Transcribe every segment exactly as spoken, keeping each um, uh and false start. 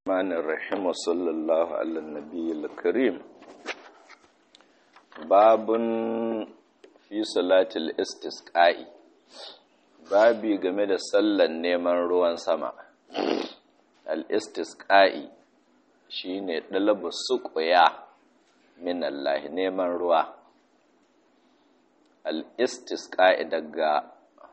الرحمن الرحيم وصلى الله على النبي الكريم. باب في صلاة الاستسقاء. babi game da sallan neman ruwan sama. Al-istisqa'i shine dalabu suqya min Allah, neman ruwa. Al-istisqa'i daga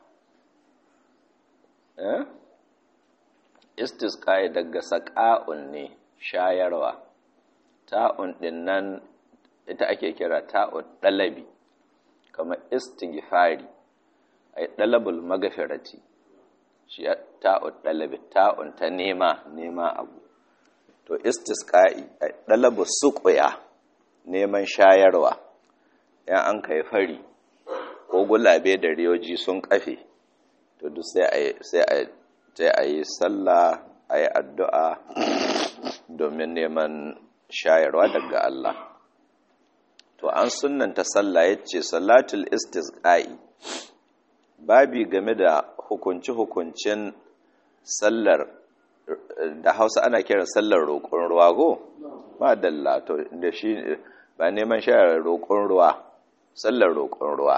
eh istisqa'i daga saqa'un ne, shayarwa. Ta'un din nan ita ake kira ta'ud dalabi, kamar istighfari ay dalabul magfirati, shi ta'ud dalabi, ta'un ta nema nema abu. To istisqa'i ay dalabu suqya, neman shayarwa. Ya an kai fari ko gulabe da riyoji sun kafe, to duk sai ay sai ay sai a yi sallah, a yi addu'a domin neman shayarwa daga Allah. To an sunanta sallah ya ce salatul istisqa'i, babi game da hukunci-hukuncin sallar, da Hausa ana kiran sallar roƙon ruwa go? Ba dalla, to da shi ba neman shayar roƙon ruwa, sallar roƙon ruwa.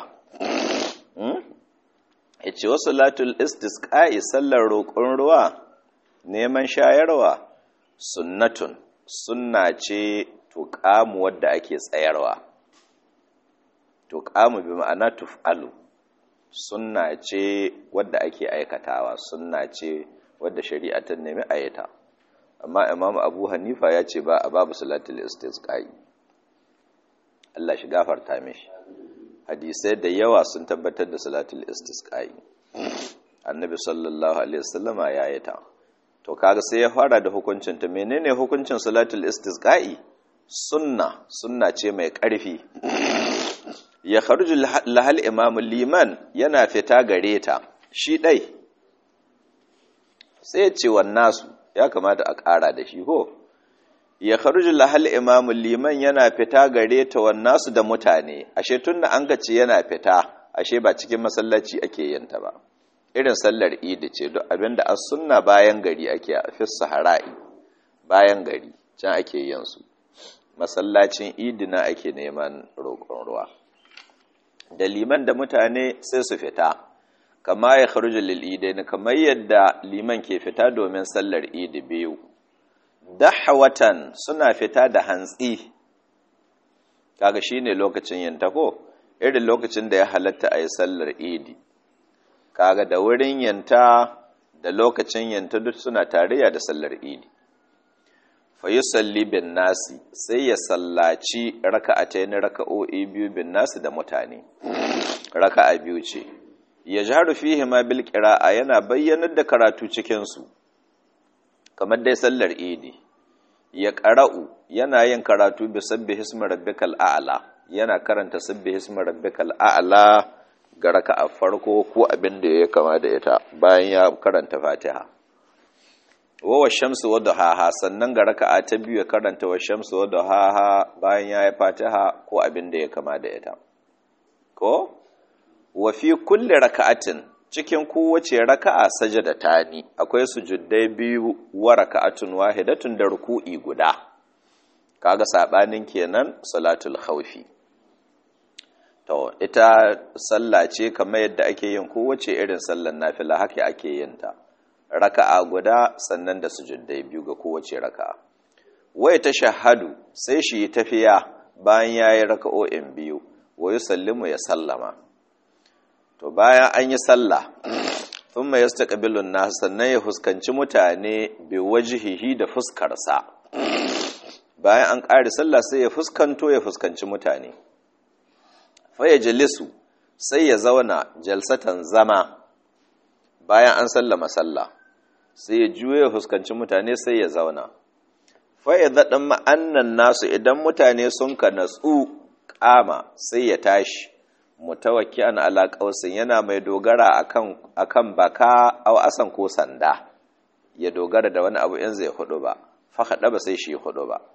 Ya ce wasu latul istisqa'i, sallar roƙon ruwa, neman shayarwa, sunnatun, sunna ce tuƙamu wadda ake tsayarwa. Tuƙamu bi ma'ana tuf'alu, sunna ce wadda ake aikatawa, sunna ce wadda shari'a ta nemi ayata. Amma Imam Abu Hanifa ya ce ba a babu salatul istisqa'i. Allah shi gafarta mishi. Hadisai da yawa sun tabbatar da salatul istisqa'i. Annabi sallallahu alaihi wasallama ya yi ta. To kaga sai ya fara da hukuncin ta. Menene hukuncin salatul istisqa'i? Sunna, sunna ce mai ƙarfi. Ya kharuju lahal imamu, liman yana fita gare ta shi dai. Sai ya ce wan nasu, ya kamata a ƙara da shi ko? Ya kharuju lahal imamu, liman yana fita gare ta wan nasu da mutane. Ashe tunda an ga ce yana fita, ashe ba cikin masallaci ake yin ta ba. Irin sallar idi ce, duk abinda as sunna bayan gari ake, a fi sahara'i bayan gari can ake yin su. Masallacin idi na ake neman roƙon ruwa. Da liman da mutane sai su fita, kama ya kharuju lil idaini, kamar yadda liman ke fita domin sallar idi biyu. Dahwatan, suna fita da hantsi, kaga shine lokacin yin ko irin lokacin da ya halatta a yi sallar idi, kaga da wurin yanta da lokacin yanta duk suna tarayya da sallar idi. Fa yusalli bin nasi, sai ya sallaci raka'atayn, raka'o'i biyu bin nasi da mutane, raka'a biyu ce. Yajharu fihi ma bil qira'a, yana bayyanar da karatu cikin su kamar dai sallar idi. Ya qara'u, yana yin karatu bi sabbihi ismi rabbikal a'la, yana karanta sabbihi ismi rabbikal a'la ga raka'a farko ko abin da ya kama da ita bayan ya karanta Fatiha. Wa washamsu wa duhaha, sannan ga raka'a ta biyu ya karanta washamsu wa duhaha bayan ya yi Fatiha ko abin da ya kama da ita. Ko wa fi kulli raka'atin, cikin kowace raka'a sajadatani, akwai sujuddai biyu wa raka'atun wahidatun da ruku'i guda. Kaga sabanin kenan salatul khawfi. To ita sallah ce kamar yadda ake yin kowace irin sallar nafila, haka ake yin ta. Raka'a guda sannan da sujuddai biyu ga kowace raka'a. Wai ta shahadu, sai shi tafiya bayan yayi raka'o'in biyu, wa yusallimu, ya sallama. To bayan an yi sallah, thumma yastaqbilu an-nas, sannan ya fuskanci mutane bi wajhihi, da fuskarsa. Bayan an ƙare sallah sai ya fuskanto ya fuskanci mutane. Fa yajlisu, sai ya zauna jalsatan zama. Bayan an sallama sallah sai ya juye ya fuskanci mutane sai ya zauna. Fa idza damma annan nasu, idan mutane sun ka natsu, kama sai ya tashi, mutawakki'an ala qausin, yana mai dogara akan akan baka aw asan ko sanda, ya dogara da wani abu in zai hudu ba. Fa hada ba sai shi hudu ba.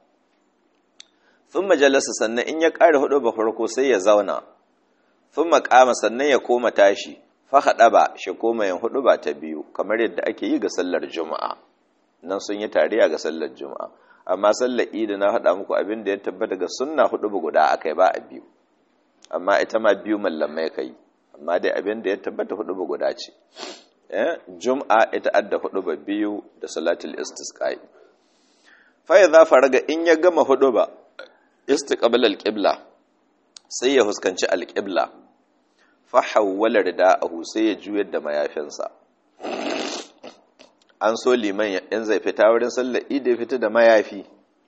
Thumma jalasa, sannan in ya kare hudu ba farko sai ya zauna. Thumma qama, sannan ya koma tashi. Fa hada ba shi koma yin hudu ba ta biyu, kamar yadda ake yi ga sallar juma'a. nan sun yi tarayya ga sallar juma'a. Amma sallar idi na haɗa muku abin da ya tabbata ga sunna hudu guda akai ba a biyu, amma ita ma biyu mallamai kai, amma dai abin da ya tabbata hudu guda ce. eh juma'a ita adda hudu biyu da salatul istisqa'i. fa idza faraga in ya gama hudu ba istiqbal al-qibla sai ya huskanci al-qibla, fa hawwala rida'ahu sai ya juyar da mayafinsa. An so liman in zai fita wurin sallar idi fita da mayafi,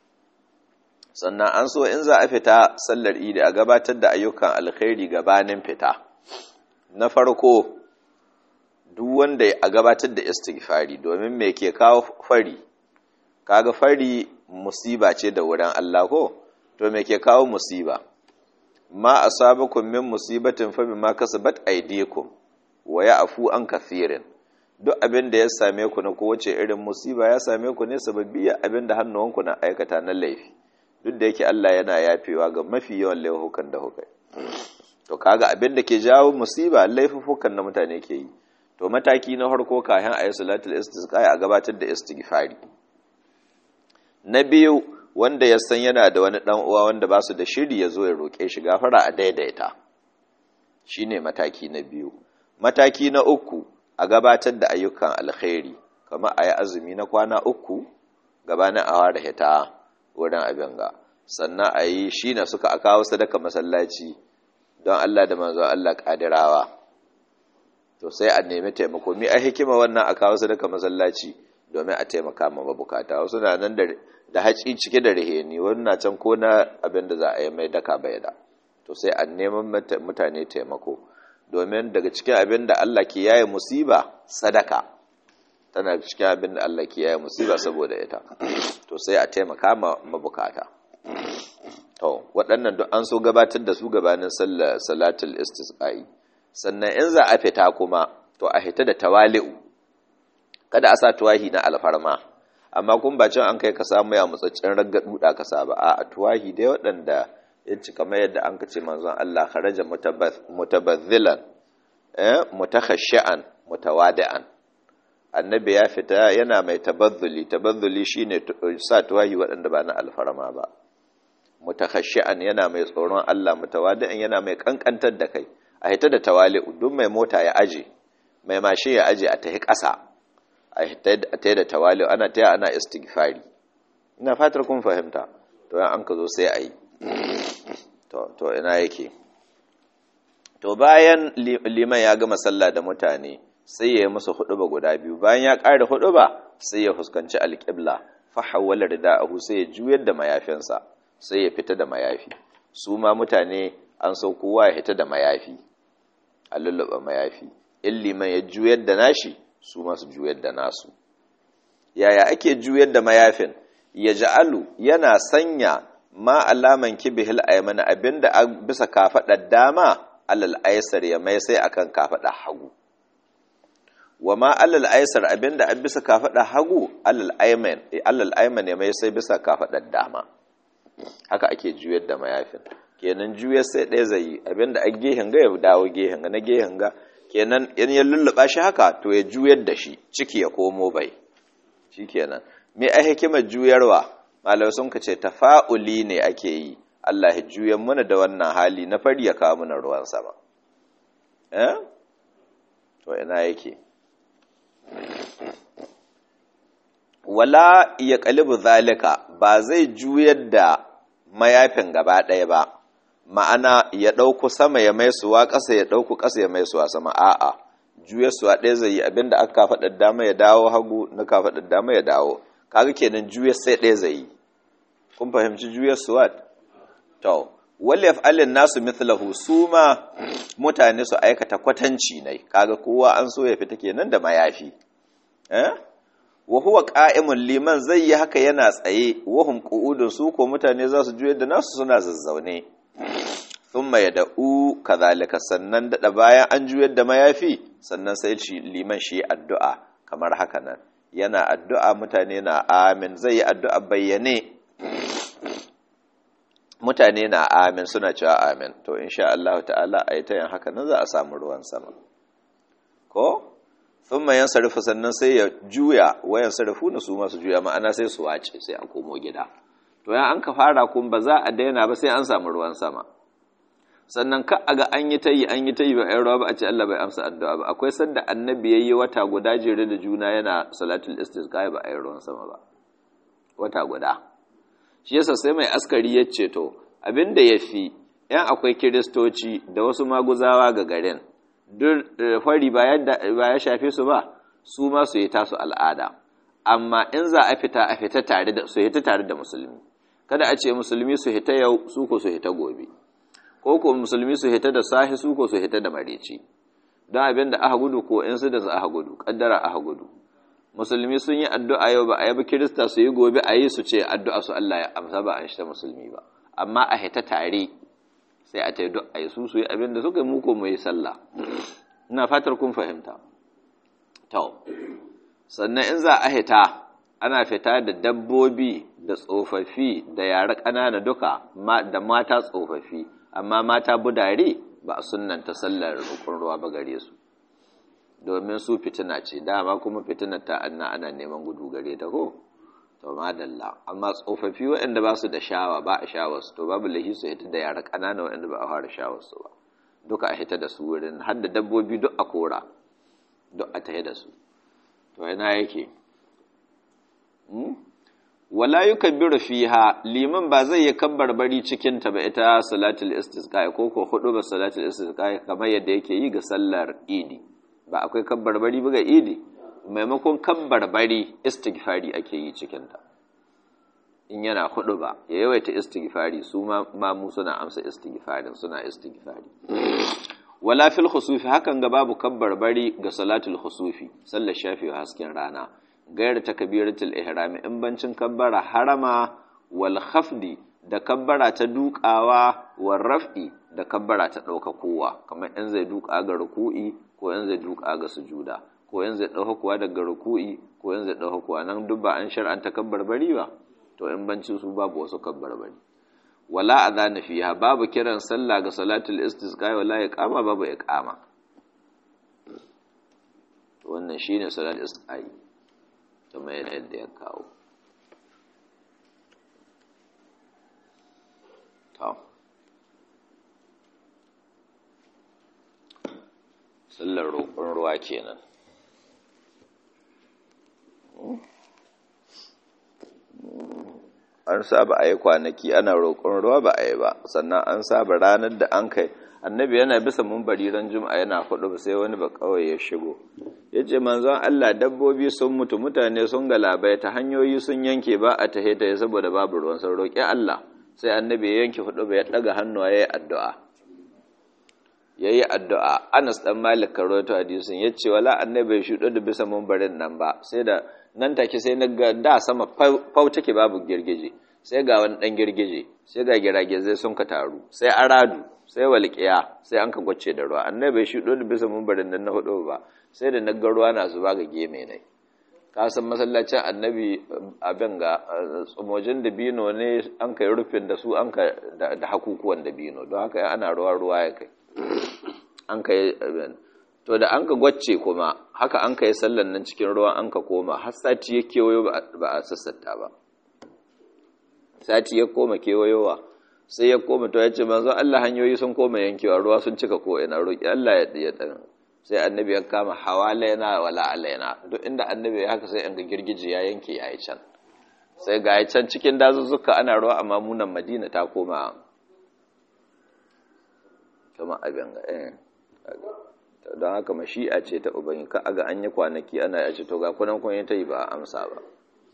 sannan an so in za a fita sallar idi a gabatar da ayyukan alkhairi gabanin fita. Na farko duk wanda a gabatar da istighfari, domin me ke kawo fari? Kaga fari musiba ce da wurin Allah ko? To me ke kawo musiba? Ma asabakum min musibatin fa bima kasabat aydikum wa ya'fu an kathirin. Duk abin da ya same ku na kowace irin musiba ya same ku ne sababbiya abin da hannuwanku na aikata na laifi, duk da yake Allah yana yafewa ga mafi yawan laifukan da hukai. To kaga abin da ke jawo musiba laifukan da mutane ke yi. To mataki na farko kayan ayi salatul istisqa a gabatar da istighfari. Na biyu wanda ya san yana da wani dan uwa wanda ba su da shiri ya zo ya roke shi gafara a daidaita, shine mataki na biyu. Mataki na uku a gabatar da ayyukan alkhairi, kamar a yi azumi na kwana uku gabanin a ware hita wurin abin ga, sannan a yi shi na suka a kawo sadaka masallaci don Allah da manzon Allah kadirawa. To sai a nemi taimako. Mi a hikima wannan a kawo sadaka masallaci domin a taimaka ma mabukata. Wasu na nan da haci cike da riheni, wani na can ko na abin da za a yi mai daka bai da. To sai a neman mutane taimako, domin daga cikin abin da Allah ke yaye musiba sadaka tana cikin abin da Allah ke yaye musiba saboda ita. To sai a taimaka ma mabukata. To waɗannan duk an so gabatar da su gabanin salatul istisqa'i. Sannan in za a fita kuma to a fita da tawali'u, kada a sa tuwahi na alfarma, amma kun ba can an kai ka samu ya mutsaccen raggaɗu da ka saba a tuwahi dai waɗanda ya ci kamar yadda an kace manzon Allah kharaja mutabazzilan eh mutakhashi'an mutawadi'an. Annabi ya fita yana mai tabazzuli. Tabazzuli shine sa tuwahi waɗanda ba na alfarma ba. Mutakhashi'an yana mai tsoron Allah, mutawadi'an yana mai kankantar da kai. A hita da tawali'u, duk mai mota ya aje, mai mashi ya aje a tahi ƙasa, a hita da tawali'u, ana taya ana istighfari. Ina fatar kun fahimta. To yan an ka zo sai a yi. To ina yake, to bayan liman ya gama sallah da mutane sai ya yi musu huɗuba guda biyu. Bayan ya ƙara huɗuba sai ya fuskanci alƙibla, fa hawwala rida'ahu sai ya juyar da mayafinsa, sai ya fita da mayafi. Su ma mutane an so kowa ya fita da mayafi, a lulluɓa mayafi. In liman ya juyar da nashi, su ma su juyar da nasu. Yaya ake juyar da mayafin? Ya ja'alu yana sanya ma alaman kibihil aymana, abinda a bisa kafadar dama alal aysar ya mai sai akan kafadar hagu, wa ma alal aysar abinda a bisa kafadar hagu alal ayman alal ayman ya mai sai bisa kafadar dama. Haka ake juyar da mayafin. Kenan juyar sai ɗaya zai yi, abinda a gehen ga ya dawo gehen ga, na gehen ga kenan in ya lulluba shi haka to ya juyar da shi ciki ya komo bai, shikenan. Me ai hikimar juyarwa? Malamai sun kace tafa'uli ne ake yi, Allah ya juyan mana da wannan hali na fari ya kawo mana ruwan sama. Eh? To ina yake? Wala ya qalibu zalika, ba zai juyar da mayafin gaba ɗaya ba. Ma'ana ya ɗauku sama ya mai suwa ƙasa, ya ɗauku ƙasa ya mai suwa sama. A'a, juyar suwa ɗaya zai yi, abinda aka kafaɗar dama ya dawo hagu, na kafaɗar dama ya dawo. Kaga kenan juyar sai ɗaya zai yi. Kun fahimci juyar suwat? To, wal yaf'alun nasu mithlahu, su ma mutane su aikata kwatanci ne. Kaga kowa an so ya fita kenan da mayafi. Eh? Wa huwa qa'imun, liman zai yi haka yana tsaye, wa hum qu'udun, su ko mutane za su juyar da nasu suna zazzaune. Thumma yad'u kadhalika, sannan da bayan an juyar da mayafi, sannan sai shi liman shi addu'a kamar haka nan. Yana addu'a mutane na amin, zai yi addu'a bayyane, mutane na amin suna cewa amin. To insha Allah ta'ala a yi ta yin haka nan za a samu ruwan sama ko? thumma yansarifu sannan sai ya juya wayan sarfu na su masu juya ma'ana sai su wace sai a komo gida to ya an ka fara kun ba za a daina ba sai an samu ruwan sama sannan ka aga an yi tayi an yi tayi ba ai ruwa ba a ce Allah bai amsa addu'a ba akwai sanda annabi yayi wata guda jere da juna yana salatul istisqa ba ai ruwan sama ba wata guda shi yasa sai mai askari ya ce to abinda yafi yan akwai kiristoci da wasu maguzawa ga garin duk fari ba ya shafe su ba su ma su yi tasu al'ada amma in za a fita a fita tare da su hita tare da musulmi kada a ce musulmi su hita yau su ko su hita gobe ko ko musulmi su hita da sahi su ko su hita da mareci don abin da aka gudu ko in su da aka gudu kaddara aka gudu musulmi sun yi addu'a yau ba a yi ba kirista su yi gobe a yi su ce addu'a su Allah ya amsa ba an shi ta musulmi ba amma a hita tare sai a ta yi duk a yi su su yi abin da suka yi muku mu yi sallah ina fatar kun fahimta to sannan in za a hita ana fita da dabbobi da tsofaffi da yara ƙanana duka da mata tsofaffi amma mata budare ba a sunnanta sallar rukun ruwa ba gare su domin su fitina ce dama kuma fitinar ta anna ana neman gudu gare ta ko to madalla amma tsofaffi waɗanda ba su da shawa ba a shawarsu to babu lahi su hita da yara ƙanana waɗanda ba a fara shawarsu ba duka a hita da su wurin har da dabbobi duk a kora duk a tahe da su to yana yake wala yukabbiru fiha liman ba zai yi kabbarbari cikin ta ba ita salatul istisqa ko ko hudu ba salatul istisqa kamar yadda yake yi ga sallar idi ba akwai kabbarbari ba ga idi maimakon kabbarbari istighfari ake yi cikin ta in yana hudu ba ya yawaita istighfari su ma mu suna amsa istighfarin suna istighfari wala fil khusufi hakan ga babu kabbarbari ga salatul khusufi sallar shafi hasken rana gayar takbiratul ihrami in bancin kabbara harama wal khafdi da kabbara ta dukawa wal raf'i da kabbara ta dauka kowa kamar in zai duka ga ruku'i ko in zai duka ga sujuda ko in zai dauka kowa daga ruku'i ko in zai dauka kowa nan duk ba an shar'an takabbarbari ba to in bancin su babu wasu kabbarbari wala adana fiha babu kiran sallah ga salatul istisqa wala iqama babu iqama to wannan shine salatul istisqa kamar yadda ya kawo to sallar roƙon ruwa kenan an saba a yi kwanaki ana roƙon ruwa ba a yi ba sannan an saba ranar da an kai annabi yana bisa mumbari ran juma'a yana hudu ba sai wani ba kawai ya shigo ya ce manzon Allah dabbobi sun mutu mutane sun galabai ta hanyoyi sun yanke ba a tahe ta saboda babu ruwan sun roƙi Allah sai annabi ya yanke hudu ba ya daga hannuwa ya yi addu'a ya yi addu'a Anas dan Malik karoto hadisin ya ce wala annabi ya shuɗo da bisa mumbarin nan ba sai da nan take sai na ga da sama fau take babu girgije sai ga wani dan girgije sai ga giragizai sun ka taru sai aradu sai walƙiya sai an ka gwace da ruwa annabi shi do da bisa mumbarin nan na hudu ba sai da naga ruwa na zuba ga geme ne ka san masallacin annabi abin ga tsumojin dabino ne an kai rufin da su an ka da hakukuwan dabino don haka ana ruwa ruwa ya kai an kai to da an ka gwace kuma haka an kai sallan nan cikin ruwa an ka koma har sati ya kewayo ba a sassata ba sati ya koma kewayowa sai ya koma to ya ce manzo Allah hanyoyi sun koma yankewa ruwa sun cika ko ina roki Allah ya ya dan sai annabi ya kama hawalaina wala alaina duk inda annabi ya haka sai an ga girgije ya yanke yayi can sai ga ya can cikin dazuzzuka ana ruwa amma munan Madina ta koma kuma abin ga eh don haka mashi'a ce ta ubangi ka aga an yi kwanaki ana ya ce to ga kunan kun ta yi ba a amsa ba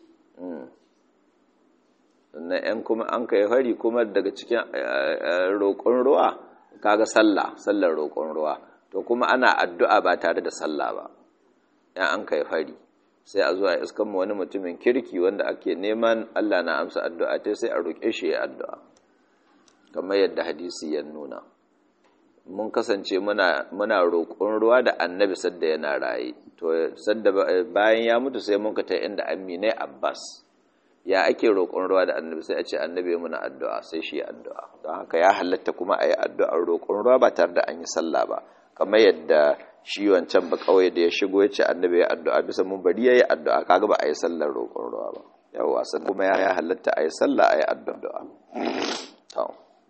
sannan ‘yan kuma an kai hari kuma daga cikin roƙon ruwa kaga sallah sallar roƙon ruwa to kuma ana addu'a ba tare da sallah ba ‘yan an kai hari sai a zuwa iskan wani mutumin kirki wanda ake neman Allah na amsa addu'a ta sai a roƙe shi ya addu'a kamar yadda hadisi ya nuna mun kasance muna muna roƙon ruwa da annabi sadda yana raye to sadda bayan ya mutu sai mun ka ta inda Aminai Abbas ya ake roƙon ruwa da annabi sai a ce annabi muna addu'a sai shi addu'a don haka ya halatta kuma a yi addu'ar roƙon ruwa ba tare da an yi sallah ba kamar yadda shi wancan ba kawai da ya shigo ya ce annabi ya addu'a bisa mun bari yayi addu'a kaga ba a yi sallar roƙon ruwa ba yawa san kuma ya halatta a yi sallah a yi addu'a to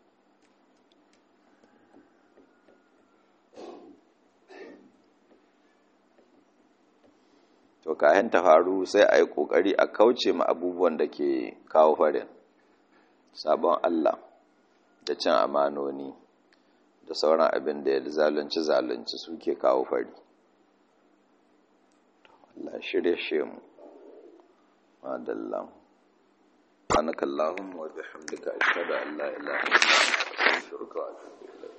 to kayan ta faru sai a yi ƙoƙari a kauce ma abubuwan da ke kawo farin sabon Allah da cin amanoni da sauran abin da ya zalunci zalunci suke kawo fari Allah shirye shi mu madallam subhanakallahumma wa bihamdika ashhadu an la ilaha illa anta astaghfiruka wa atubu ilayk